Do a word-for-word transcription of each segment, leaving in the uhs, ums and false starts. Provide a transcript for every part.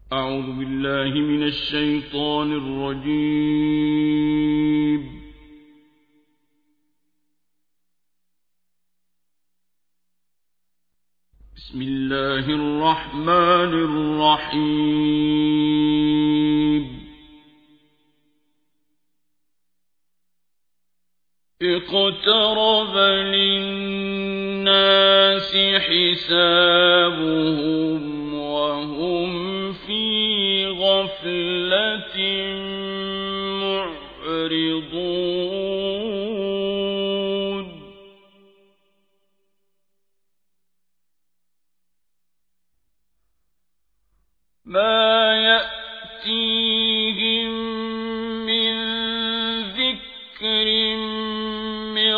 أعوذ بالله من الشيطان الرجيم. بسم الله الرحمن الرحيم. اقترب للناس حسابهم وهم في غفلة معرضون. ما يأتيهم من ذكر من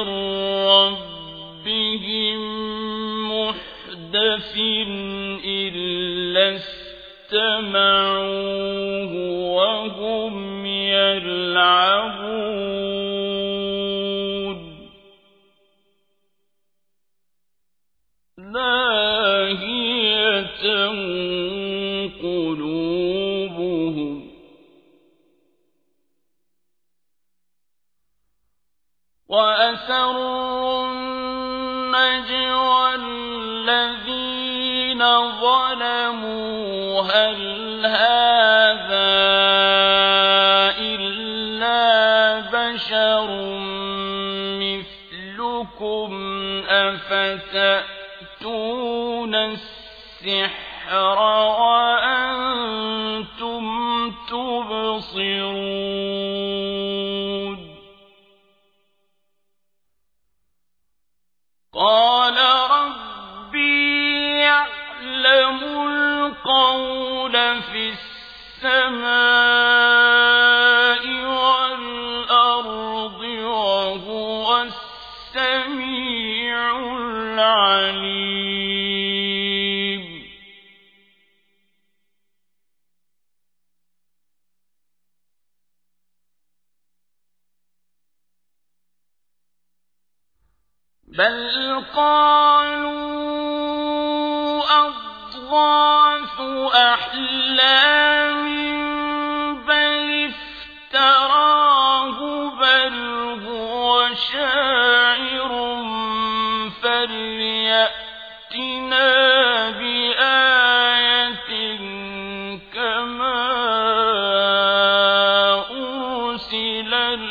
ربهم محدث إلا استمعوه وهم يلعبون. لاهية قلوبهم وأسروا النجوى الذين ظلموا هل هذا إلا بشر مثلكم أفتأتون السحر وأنتم تبصرون. قال ربي يعلم القول في السماء والأرض وهو السميع العليم. بل قالوا أضغاث أحلام بل افتراه بل هو شاعر فليأتنا بآية كما أرسل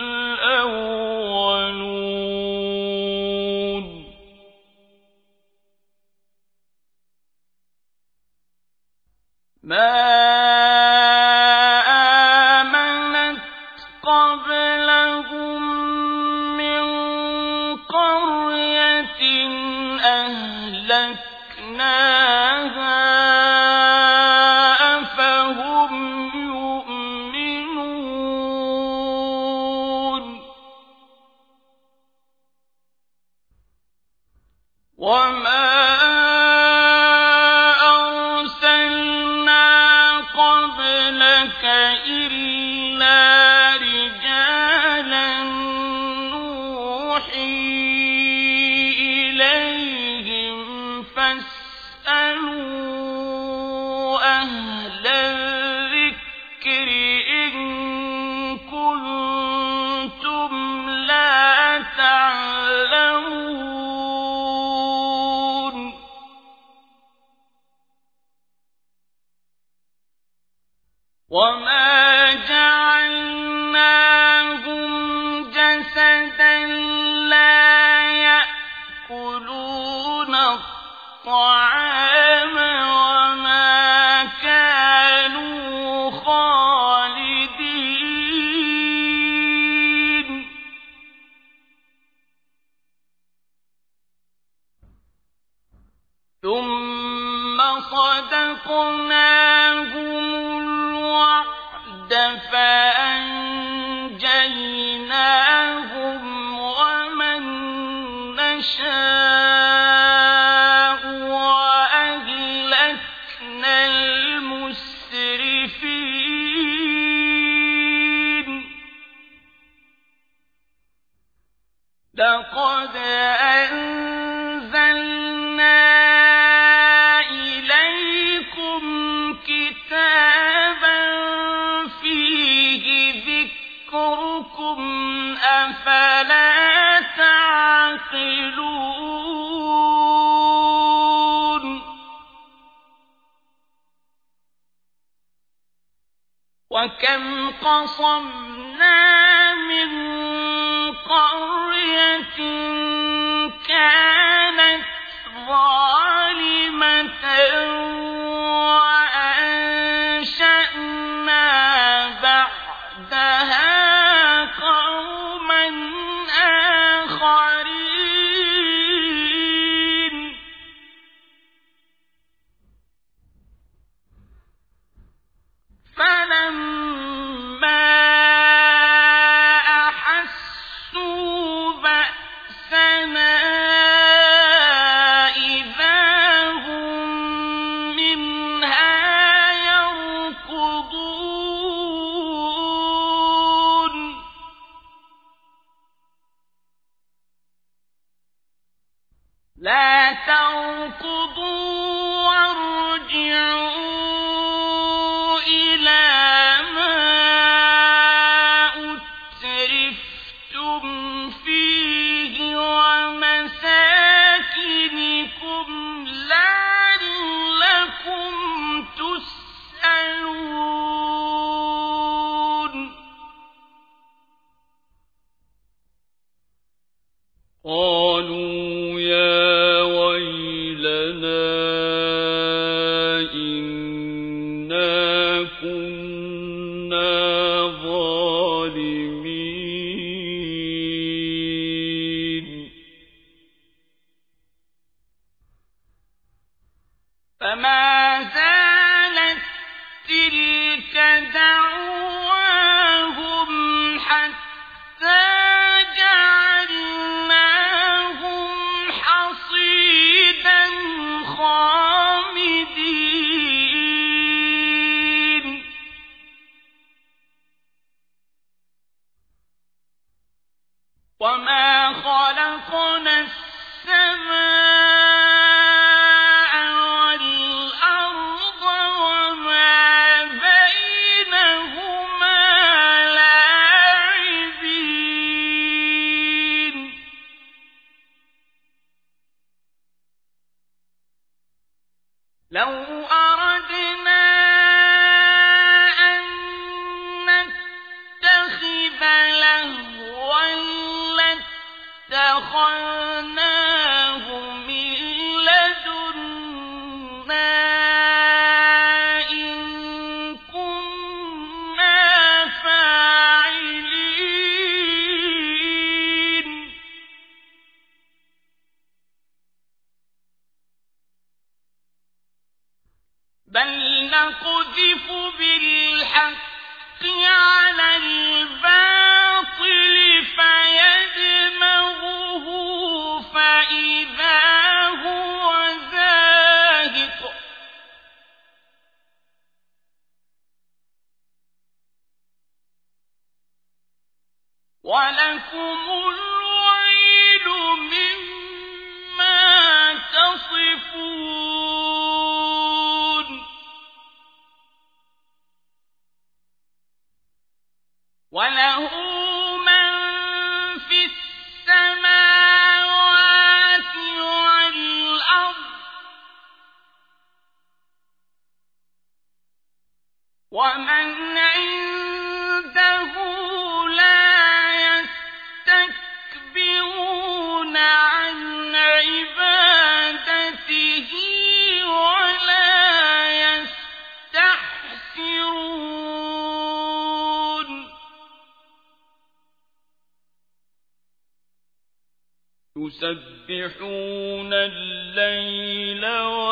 الأولون. ما آمنت قبلهم من قرية أهلكناها أفهم يؤمنون. وما إلا رجالا نوحي إليهم فاسألوا أهل الذكر إن كنتم لا تعلمون. وما جعلناهم جسدا لا يأكلون الطعام وما كانوا خالدين. ثم صدقناهم فأنجيناهم ومن نشاء وأهلكنا المسرفين. لقد أنزلنا إليكم كتابا يعقلون وكم قصمنا من قرية كانت ظالمة وأنشأنا بعدها قوما آخرين فلما أحسوا بأسنا إذا هم منها يركضون لا تركضوا وارجعوا إلى ما أترفتم فيه ومساكنكم لعلكم تسألون قالوا يا ويلنا إنا كنا ظالمين فما زالت تلك دعواهم حتى جعلناهم حصيدا خامدين وما خلقنا السماء والأرض وما بينهما لاعبين لو أردنا أن نتخذ لهوا لاتخذناه من لدنا إن كنا فاعلين بل نقذف بالحق على الباطل فيدمغه فإذا هو زاهق ولكم الويل مما تصفون وله من في السماوات والأرض ومن عنده لا يستكبرون عن عبادته ولا يستحسرون يسبحون الليل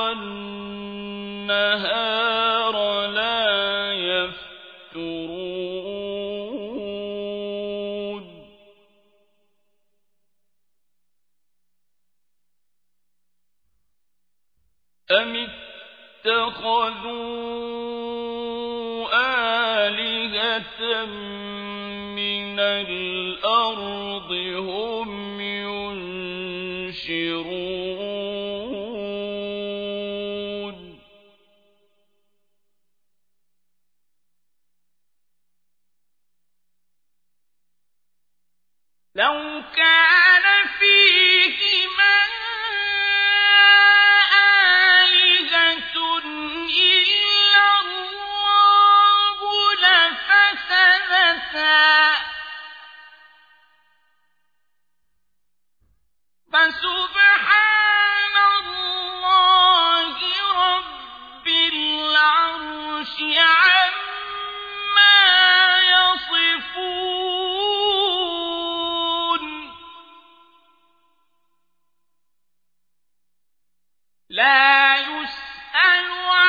والنهار لا يفترون أم اتخذوا آلهة من الأرض هم ينشرون لو كان فيهما لا يسأل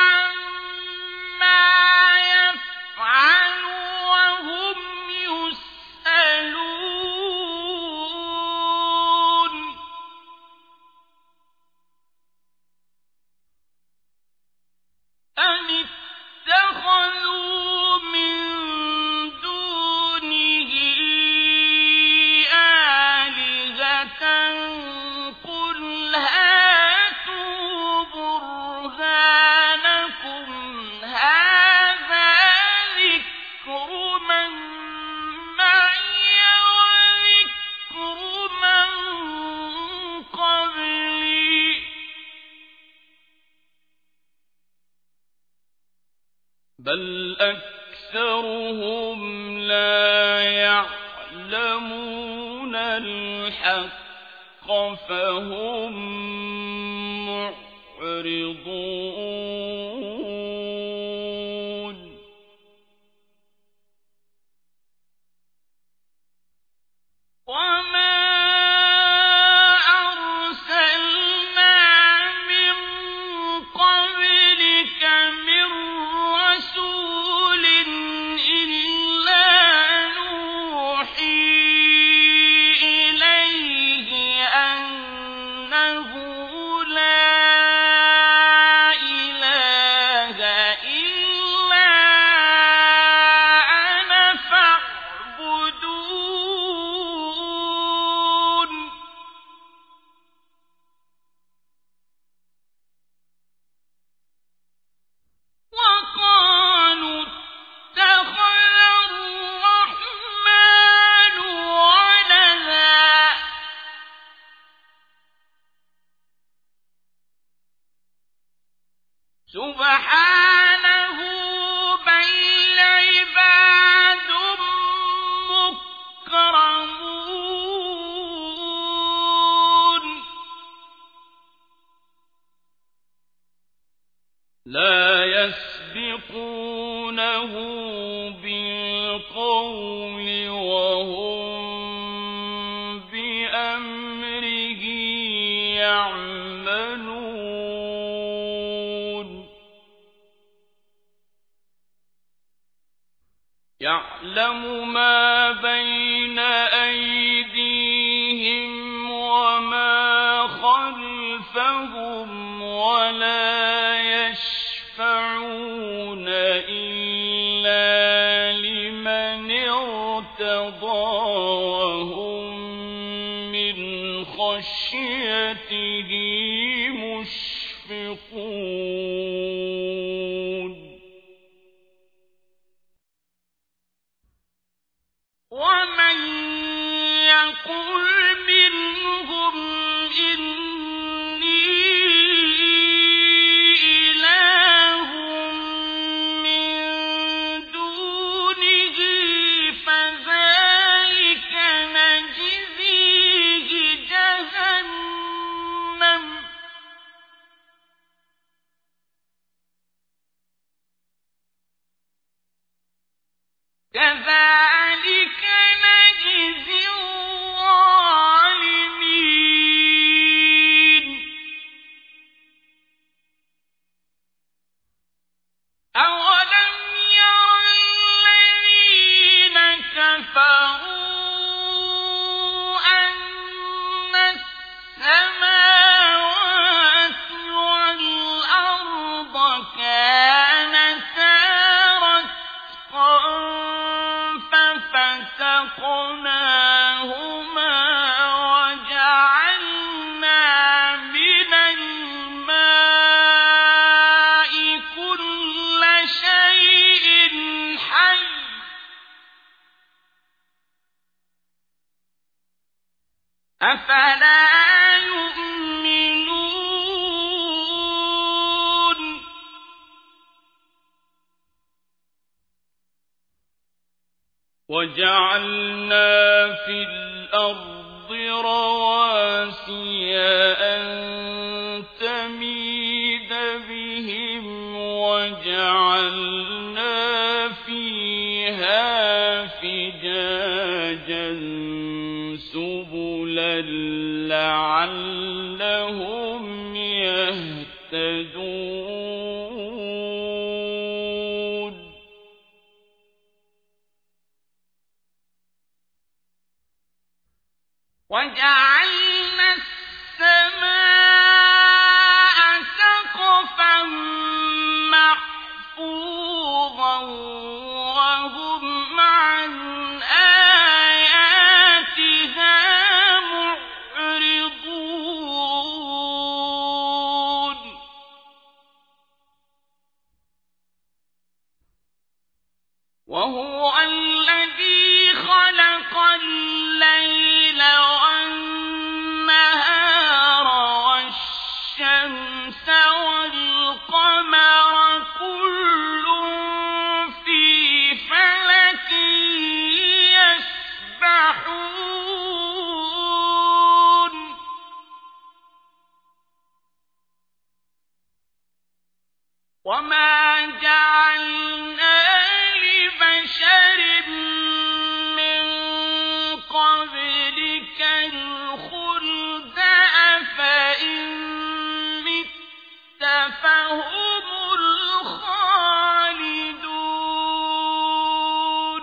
عما يفعل وهم يسألون أم اتخذوا من دونه آلهة قل هاتوا برهانكم هذا ذكر من معي وذكر من قبلي بل أكثرهم لا يعلمون الحق فهم معرضون وما أرسلنا من قبلك من رسول إلا نوحي إليه أنه لا إله إلا أنا فاعبدون وقالوا اتخذ الرحمن ولدا سبحانه بل عباد مكرمون لا يسبقونه بالقول وهم بأمره يعملون يعلم ما بين أيديهم وما خلفهم ولا يشفعون إلا لمن ارتضى وهم من خشيته مشفقون ومن يقل منهم إني إله من دونه فذلك نجزيه جهنم كذلك نجزي الظالمين أولم ير الذين كفروا أن السماوات والأرض كانتا رتقا ففتقناهما وجعلنا من الماء كل شيء حي أفلا يؤمنون وجعلنا في الأرض رواسي أن تميد بهم وجعلنا فيها فجاجا سبلا لعلهم يهتدون وجعلنا السماء سقفا محفوظا وهم عن آياتها معرضون وهو الذي خلق الليل والنهار والشمس والقمر كل في فلك يسبحون وما جعلنا لبشر من قبلك الخلد أفإن مت فهم الخالدون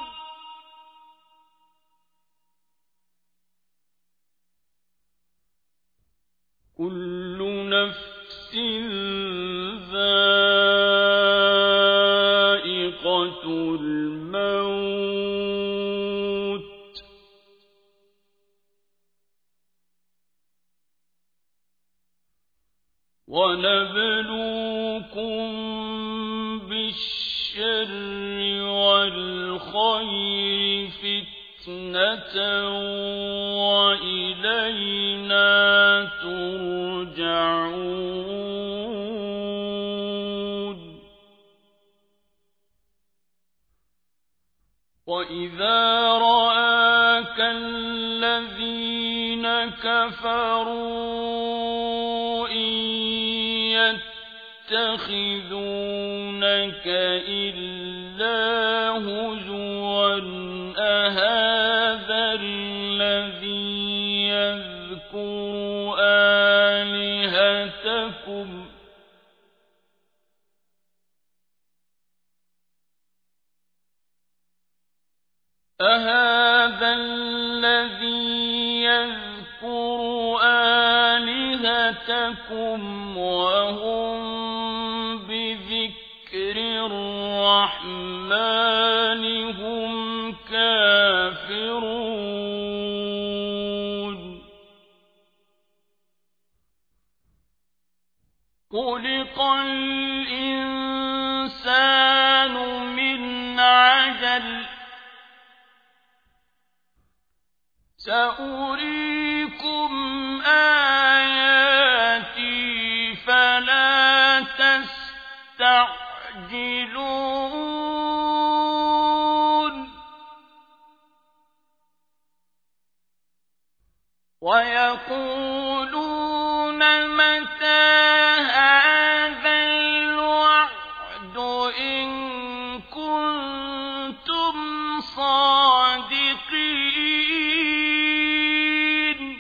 كل نفس ذائقة الموت ونبلوكم بالشر والخير فتنة وإلينا ترجعون وإذا رآك الذين كفروا إن يتخذونك إلا هزوا أهذا الذي يذكر آلهتكم أهذا الذي يذكر آلهتكم وهم بذكر الرحمن هم كافرون خلق الإنسان من عجل سأريكم آياتي فلا تستعجلون ويقولون متى هذا الوعد إن كنتم صادقين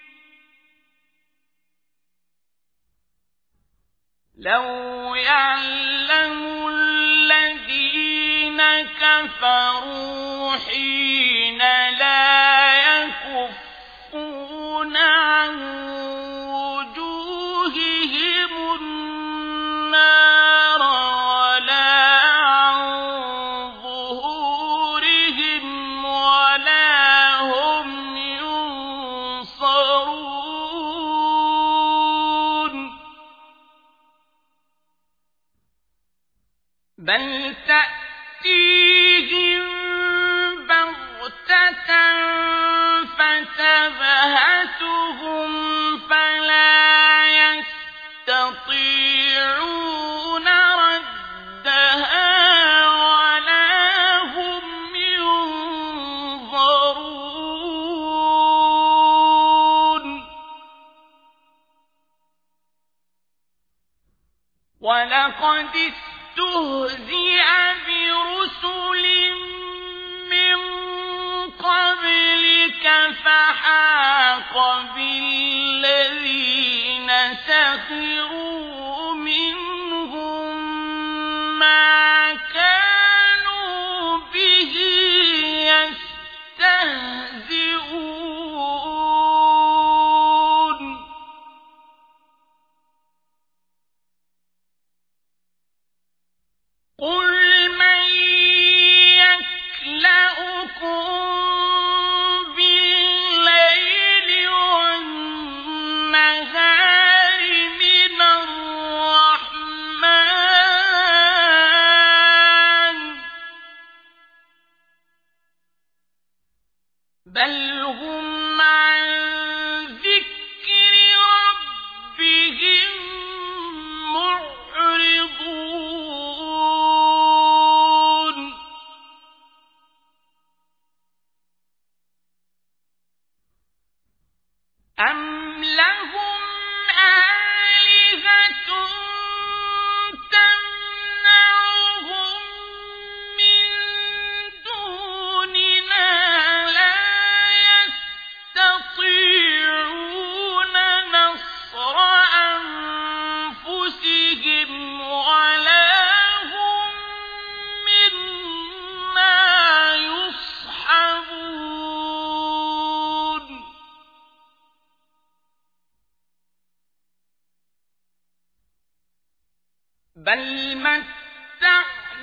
لو يعلم الذين كفروا حين لا يكفون عن وجوههم النار ولا عن ظهورهم ولا هم ينصرون بل تأتيهم بغتة فتبهتهم فلا يستطيعون ردها ولا هم ينظرون ولقد استهزئ برسل من قبلك فحاق بالذين سخروا منهم ما كانوا به يستهزئون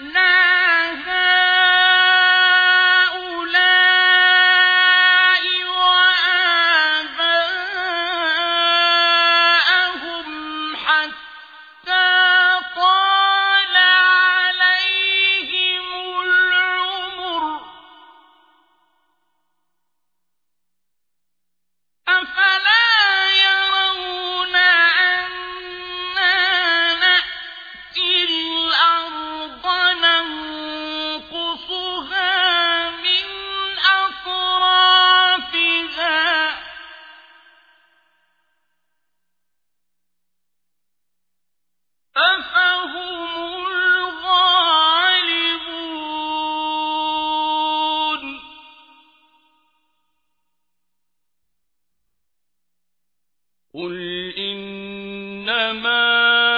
قُلْ إِنَّمَا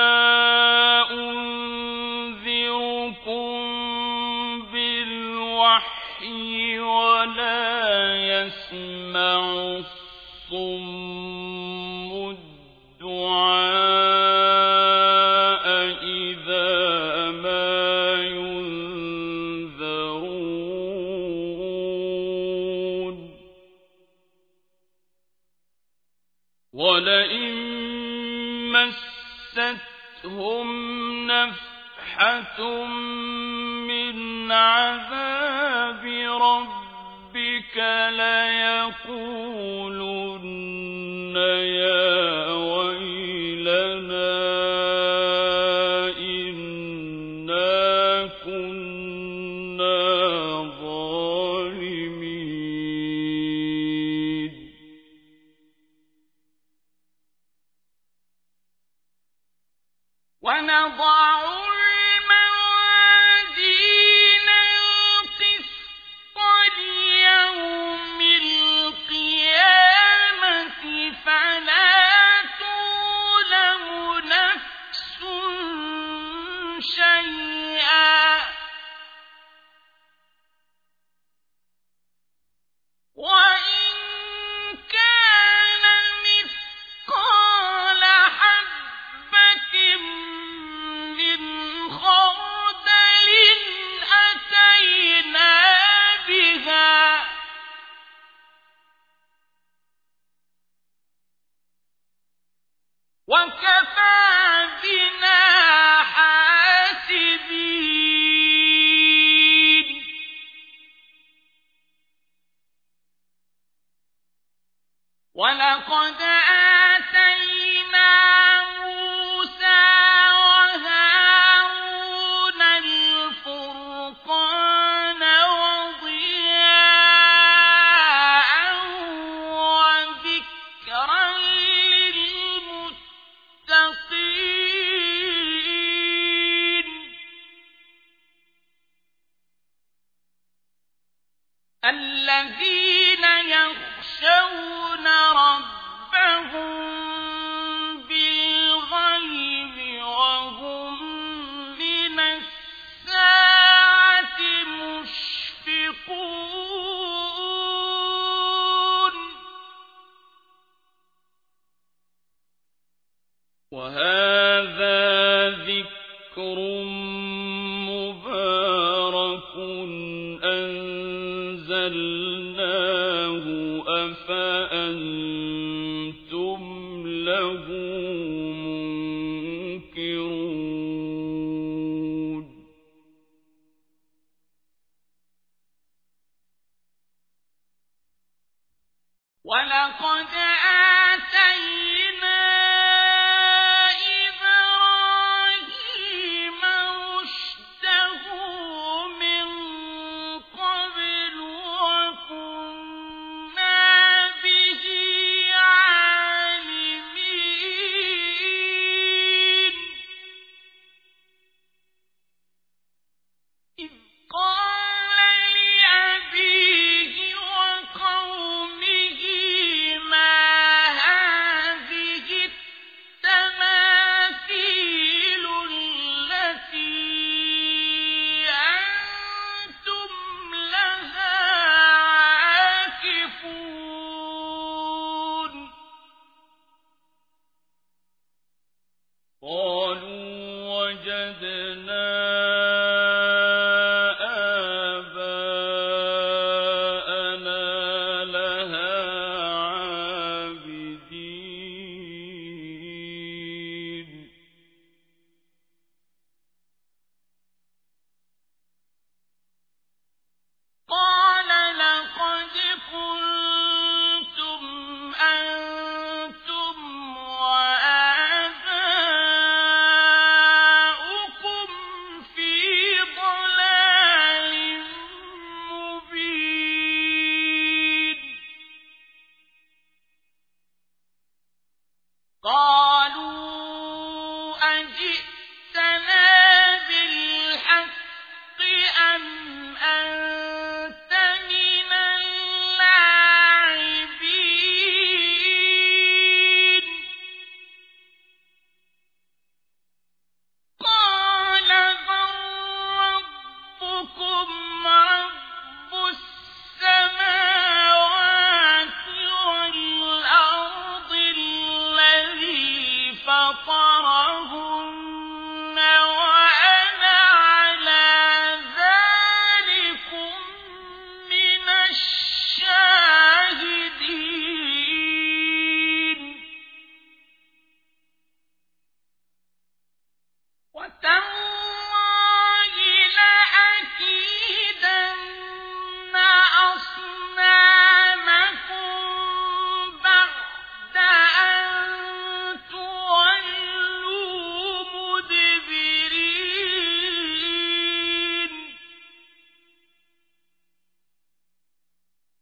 أُنذِرُكُم بِالْوَحْيِ وَلَا يَسْمَعُ الصُّمُّ الدُّعَاءَ إِذَا مَا يُنذَرُونَ وَلَئِن مَّسَّتْهُمْ نَفْحَةٌ مِّنْ عَذَابِ رَبِّكَ لَيَقُولُنَّ يَا وَيْلَنَا إِنَّا كُنَّا ظَالِمِينَ وَنَضَعُ الْمَوَازِينَ الْقِسْطَ لِيَوْمِ الْقِيَامَةِ فَلَا تُظْلَمُ نَفْسٌ شَيْئًا وَإِن كَانَ مِثْقَالَ حَبَّةٍ مِّنْ خَرْدَلٍ أَتَيْنَا بِهَا وَكَفَىٰ بِنَا حَاسِبِينَ وَلَقَدْ آتَيْنَا مُوسَىٰ وَهَارُونَ الْفُرْقَانَ وَضِيَاءً وَذِكْرًا لِّلْمُتَّقِينَ الَّذِينَ يَخْشَوْنَ رَبَّهُم بِالْغَيْبِ وَهُم مِّنَ السَّاعَةِ مُشْفِقُونَ وَهَٰذَا ذِكْرٌ مُّبَارَكٌ أَنزَلْنَاهُ أَفَأَنتُمْ لَهُ مُنكِرُونَ وَلَقَدْ آتَيْنَا إِبْرَاهِيمَ رُشْدَهُ مِن قَبْلُ وَكُنَّا بِهِ عَالِمِينَ إِذْ قَالَ لِأَبِيهِ وَقَوْمِهِ مَا هَٰذِهِ التَّمَاثِيلُ الَّتِي أَنتُمْ لَهَا عَاكِفُونَ قَالُوا وَجَدْنَا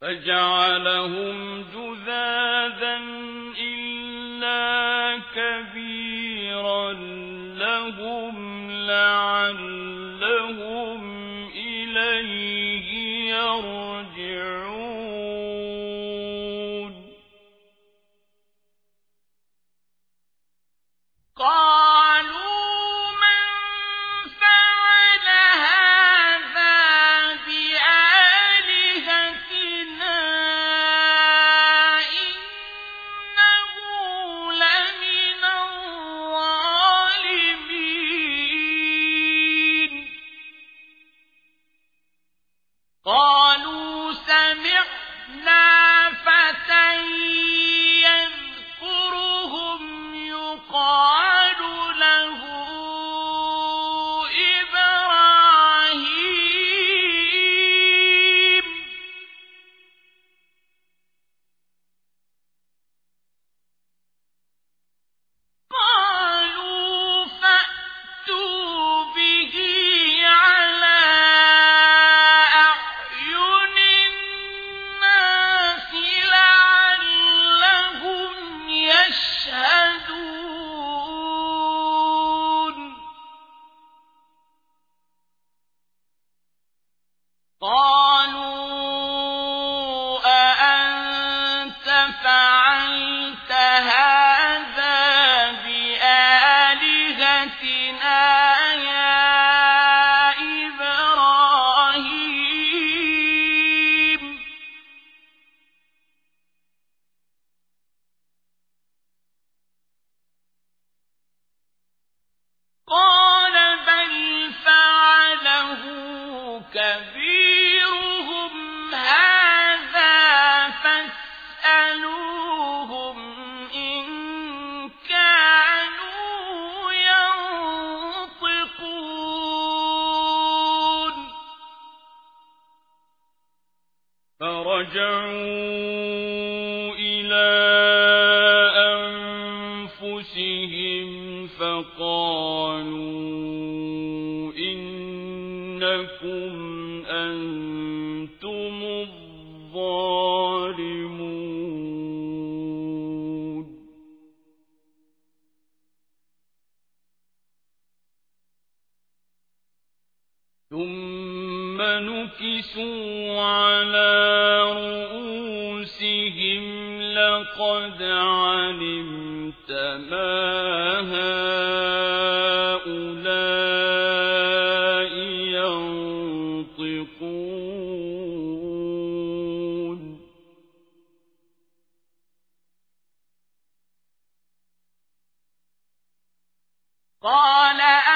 فجعلهم جذاذا إلا كبيرا لهم لعلهم إليه يرجعون قالوا قالوا سمعنا فتى يذكرهم يقال له إبراهيم قالوا فأتوا به على يشهدون قالوا أأنت فعلت هذا بآلهتنا يا إبراهيم قال بل فعله كبيرهم هذا فاسألوهم إن كانوا ينطقون فرجعوا إلى أنفسهم فقالوا إنكم أنتم الظالمون ثم نكسوا على رؤوسهم لقد علمت ما هؤلاء ينطقون قال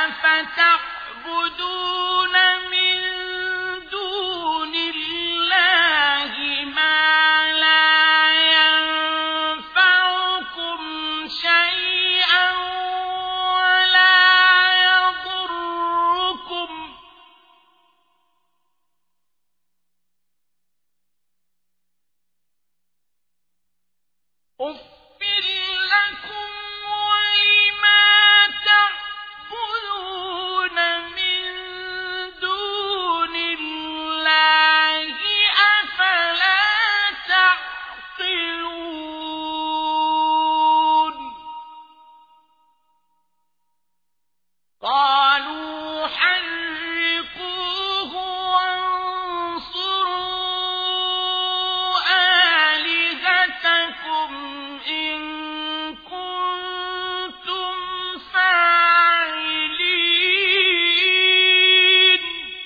أفتعبدون من دون الله ما لا ينفعكم شيئا ولا يضركم أُفٍّ لكم ولما تعبدون من دون الله أفلا تعقلون قالوا حرقوه وانصروا آلهتكم إن كنتم فاعلين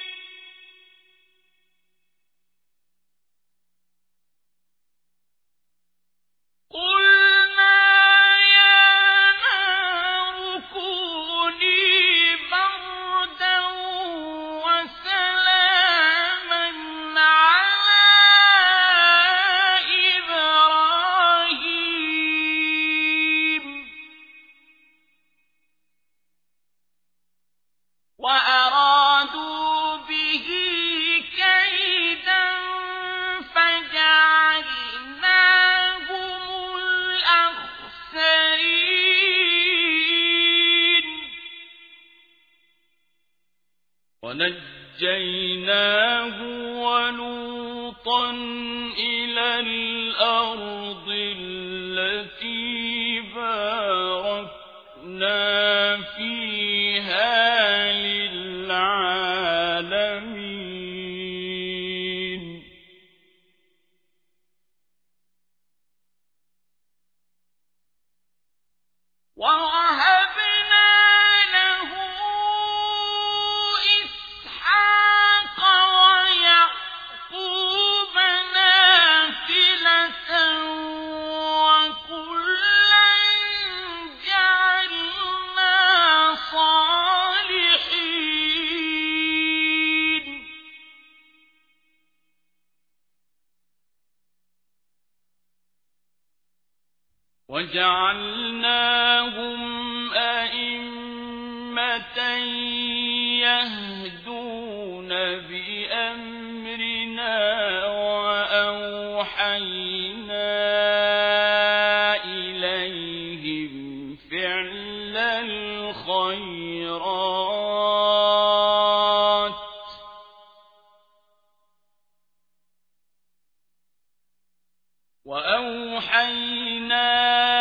قلنا يا نار كوني بردا وسلاما على إبراهيم وأرادوا به كيدا فجعلناهم الأخسرين ونجيناه ولوطا ولوطا إلى الأرض التي باركنا فيها للعالمين ووهبنا له إسحاق ويعقوب نافلة وكلا جعلنا صالحين وجعلناهم أئمة يهدون بأمرنا وأوحينا إليهم فعل الخيرات وأوحينا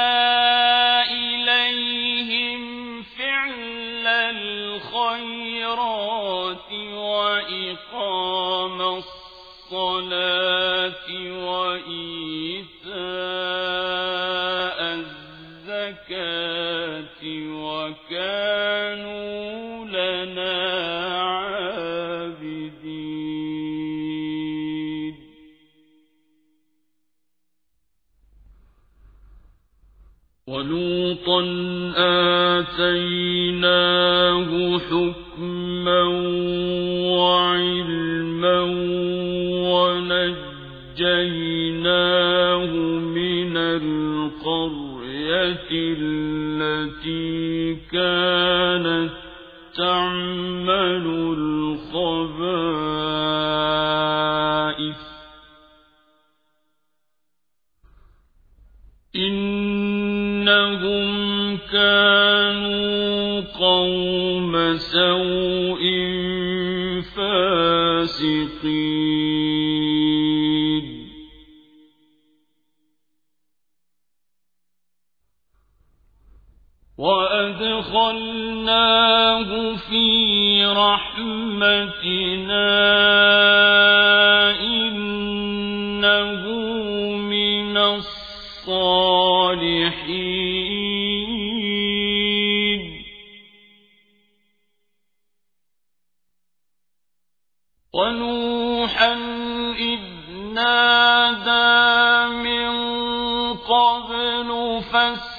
الخيرات وإقام الصلاة وإيتاء الزكاة وكانوا لنا عابدين ولوطا آتيناه حكما وعلما ونجيناه من القرية التي كانت تعمل الخبائث إنهم كانوا قوم سوء فاسقين وأدخلناه في رحمتنا إنه من الصالحين ونوحا إذ نادى من قبل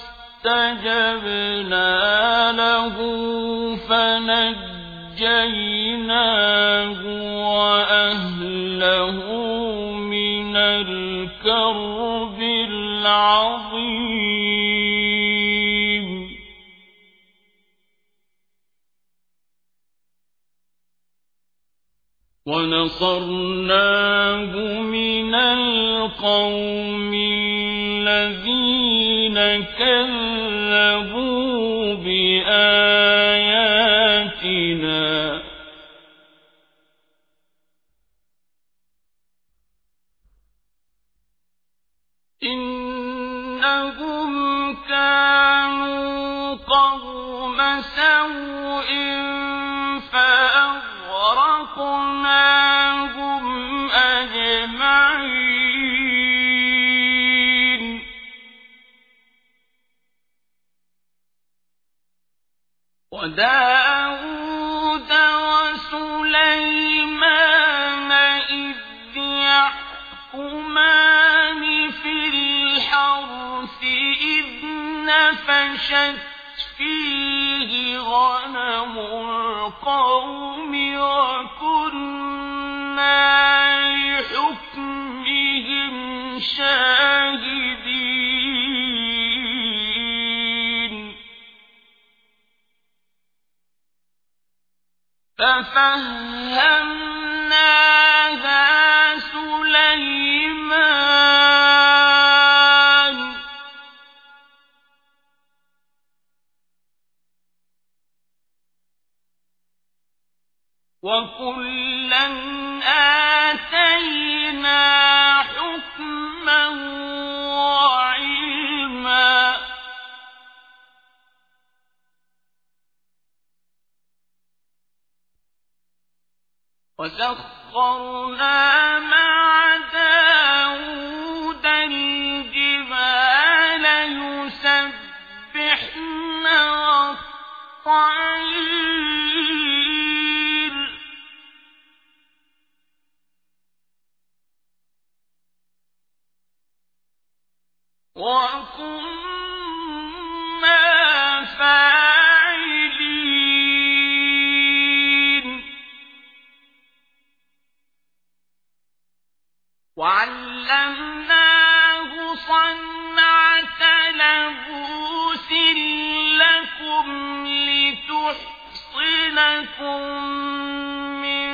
فاستجبنا له فنجيناه وأهله من الكرب العظيم ونصرناه من القوم الذين كذبوا بآياتنا إنهم كانوا قوم سوء فأغرقناهم أجمعين وداود وسليمان إذ يحكمان في الحرث إذ نفشت فيه غنم القوم وكنا لحكمهم شاهدين ففهمناها سليمان وكلا آتينا وحكما وعلما وسخرنا مع داود الجبال يسبحن والطير وكنا فاعلين وعلمناه صنعة لبوس لكم لتحصنكم من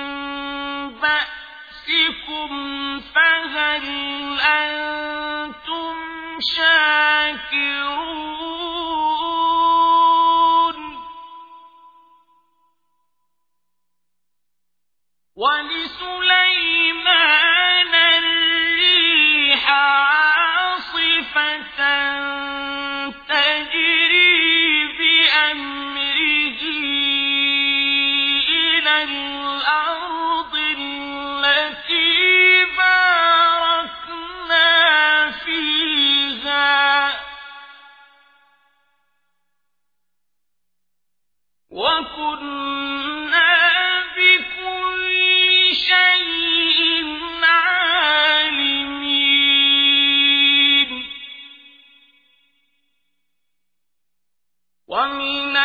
بأسكم فهل أنتم شاكرون ولسليمان الريح عاصفة تجري بأمره إلى الأرض التي باركنا فيها وكنا بكل شيء عالمين ومن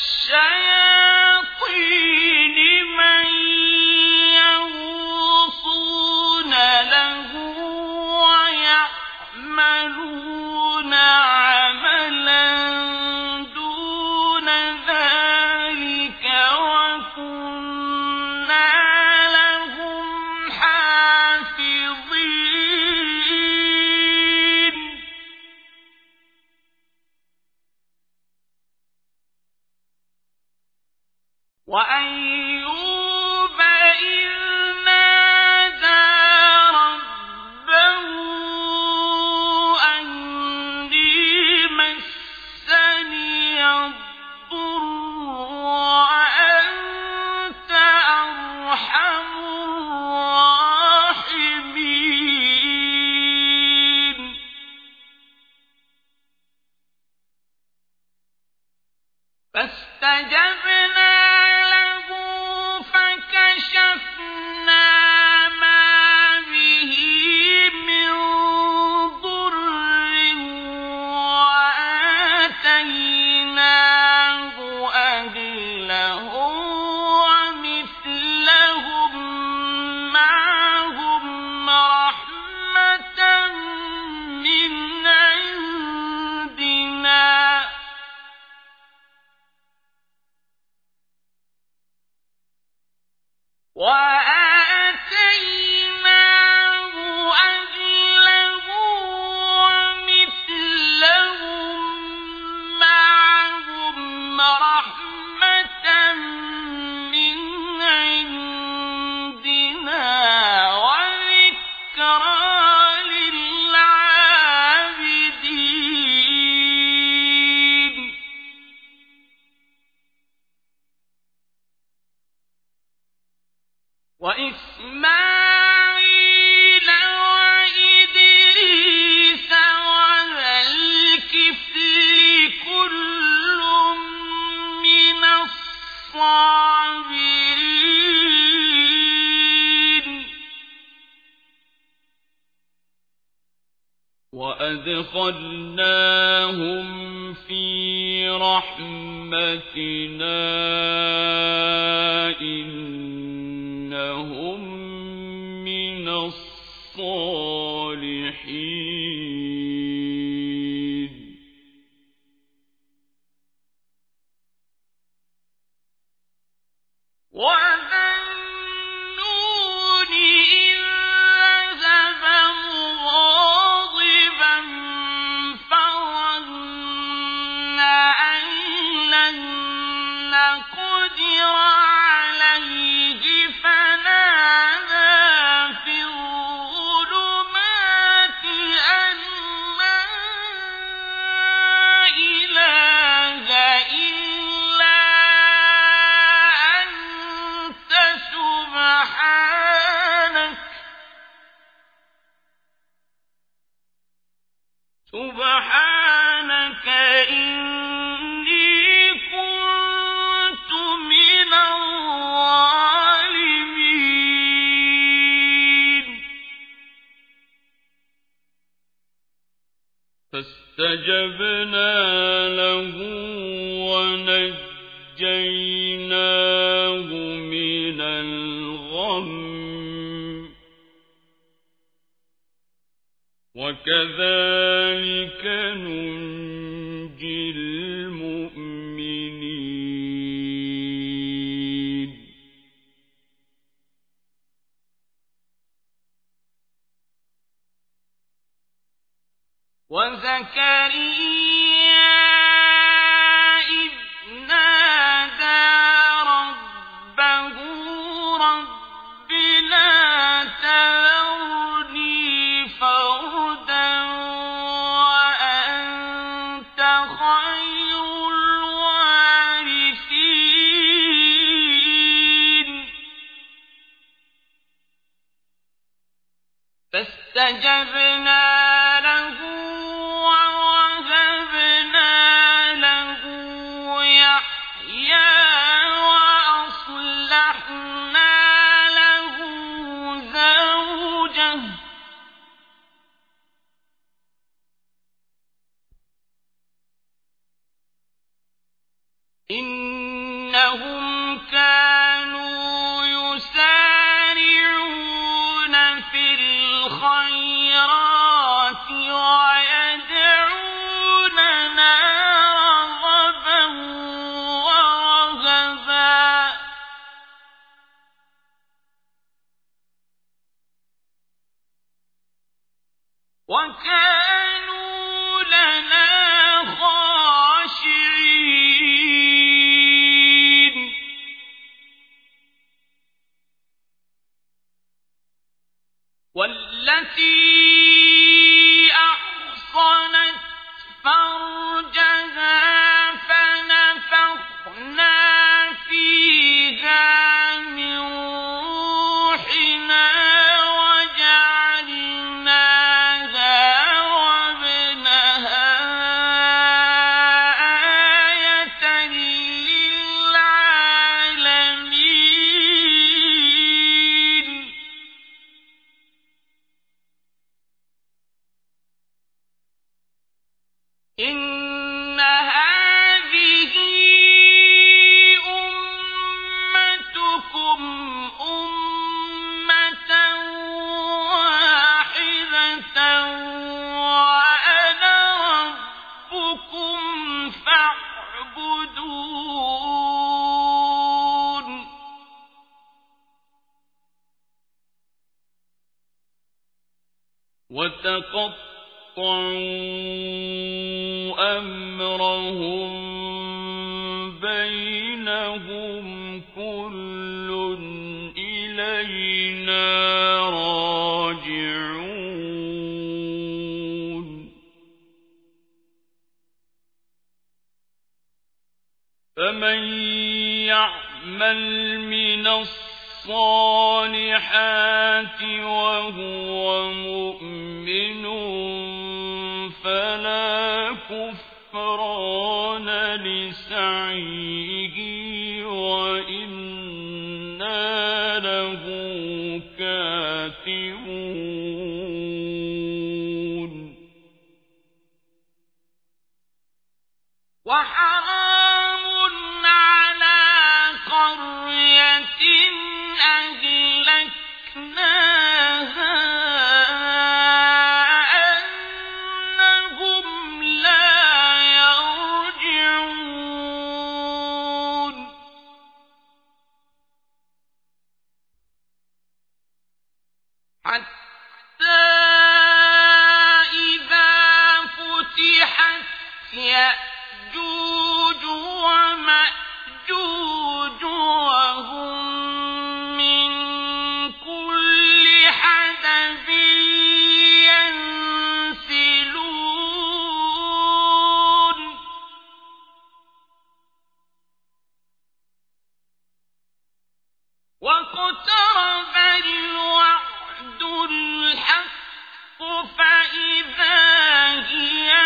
الشياطين من يغوصون له ويعملون عملا دون ذلك وكنا لهم حافظين وأيوب إذ نادى ربه أني مسني الضر وأنت أرحم الراحمين فاستجبنا له فكشفنا ما به من ضر وآتيناه أهله ومثلهم معهم رحمة من عندنا وآتيناه أهله ومثلهم معهم رحمة من عندنا وذكرى للعابدين وإسماعيل وإدريس وذا الكفل كل من الصابرين وأدخلناهم في رحمتنا إنهم من الصالحين وذا النون إذ ذهب مغاضبا فظن أن لن نقدر عليه فنادى في الظلمات سبحانك إني كنت من الظالمين فاستجبنا له ونجيناه من الغم وكذلك ننجي المؤمنين وزكريا إذ نادى ربه رب لا تذرني فردا وأنت خير الوارثين فاستجبنا له ووهبنا له يحيى وأصلحنا له زوجه إنهم كانوا يسارعون في الخيرات ويدعوننا رغبا ورهبا وكانوا لنا خاشعين والتي أحصنت فرجها فنفخنا فيها من روحنا وجعلناها وابنها آية للعالمين إن هذه أمتكم أمة واحدة وأنا ربكم فاعبدون وتقطعوا أمرهم بينهم كل إلينا راجعون فمن يعمل من الصالحات وهو مؤمن فلا كفران لسعيه وإنا له كاتبون وحرام على قرية أهلكناها أنهم لا يرجعون حتى إذا فتحت يأجوج ومأجوج وهم من كل حدب ينسلون واقترب الوعد الحق فإذا هي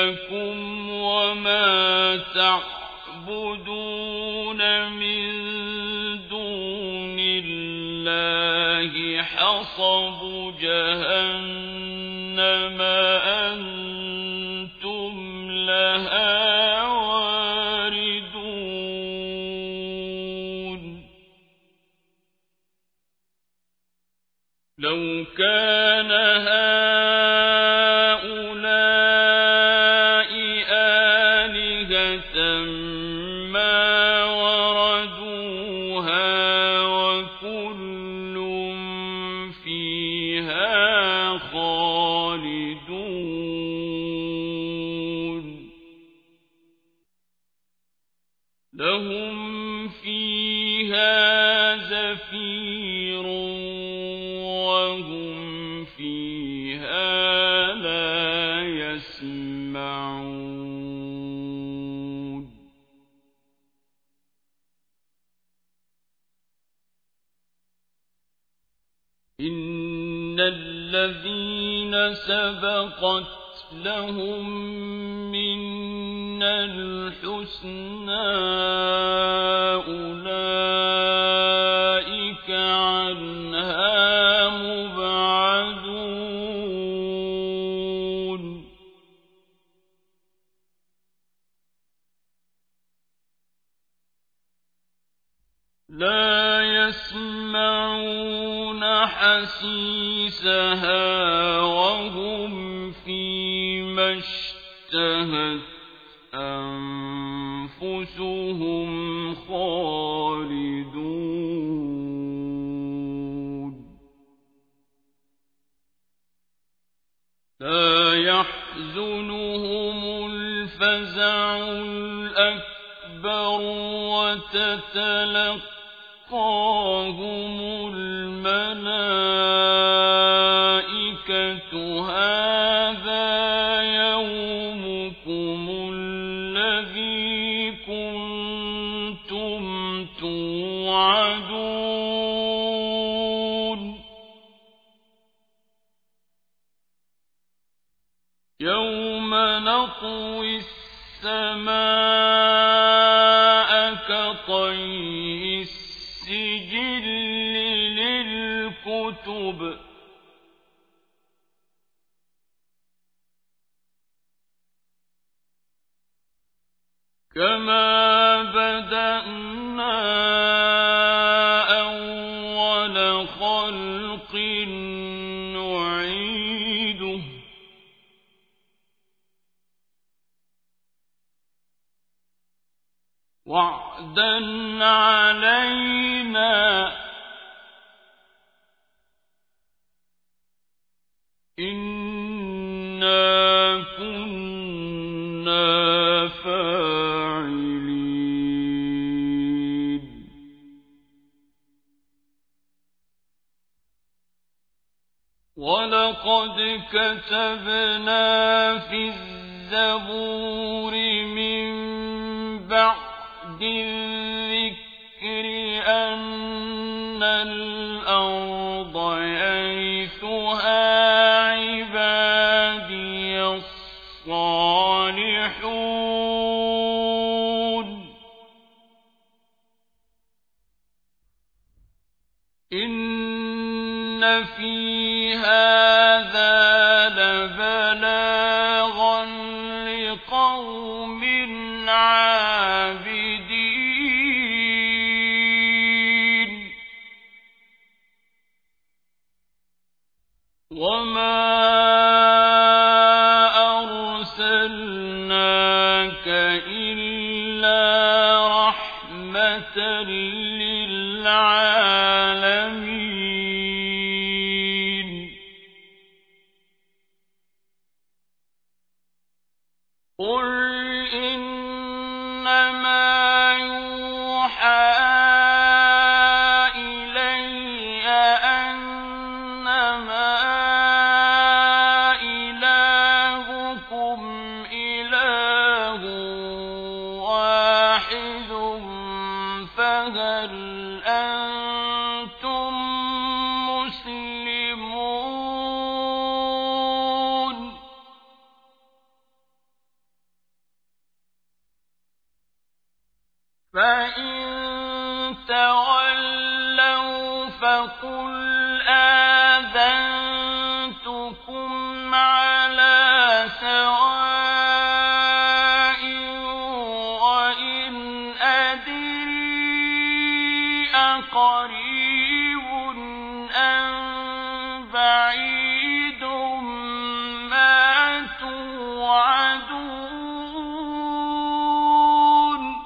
لكم وما تعبدون من دون الله حصب جهنم أنتم لها واردون لو كان هؤلاء آلهة ما وردوها وكل فيها خالدون لهم فيها زفير وهم فيها لا يسمعون إن الذين سبقت لهم منا الحسنى أولئك عنها مبعدون لا يسمعون حسيسها وهم فيما اشتهت أنفسهم خالدون لا يحزنهم الفزع الأكبر وتتلقاهم الملائكة هذا يومكم الذي كنتم توعدون يوم نطوي السماء كطي السجل للكتب كما بدأنا أول خلق نعيده وعدا علينا إنا كنا فاعلين ولقد كتبنا في الزبور من بعد الذكر أن الأرض يرثها عبادي الصالحون إن في هذا لبلاغا لقوم عابدين وما أرسلناك إلا رحمة للعالمين قل إنما يوحى إلي أنما إلهكم إله واحد فهل أنتم مسلمون تولوا فقل آذنتكم على سواء وإن أدري أقريب أم بعيد ما توعدون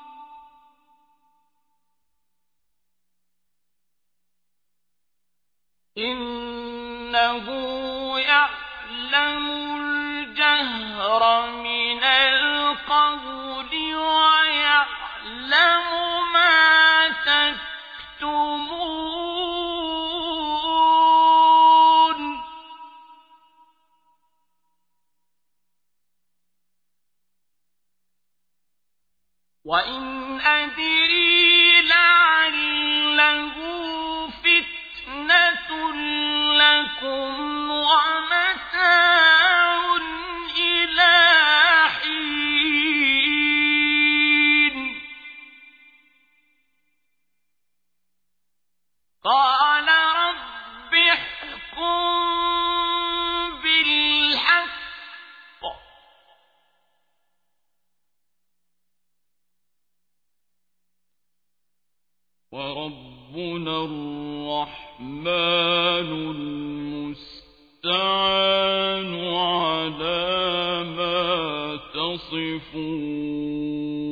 إنه يعلم الجهر من القول ويعلم ما تكتمون وإن أدري لعله فتنة لكم ومتاع إلى حين قال رب احكم بالحق وربنا الرحمن المستعان على ما تصفون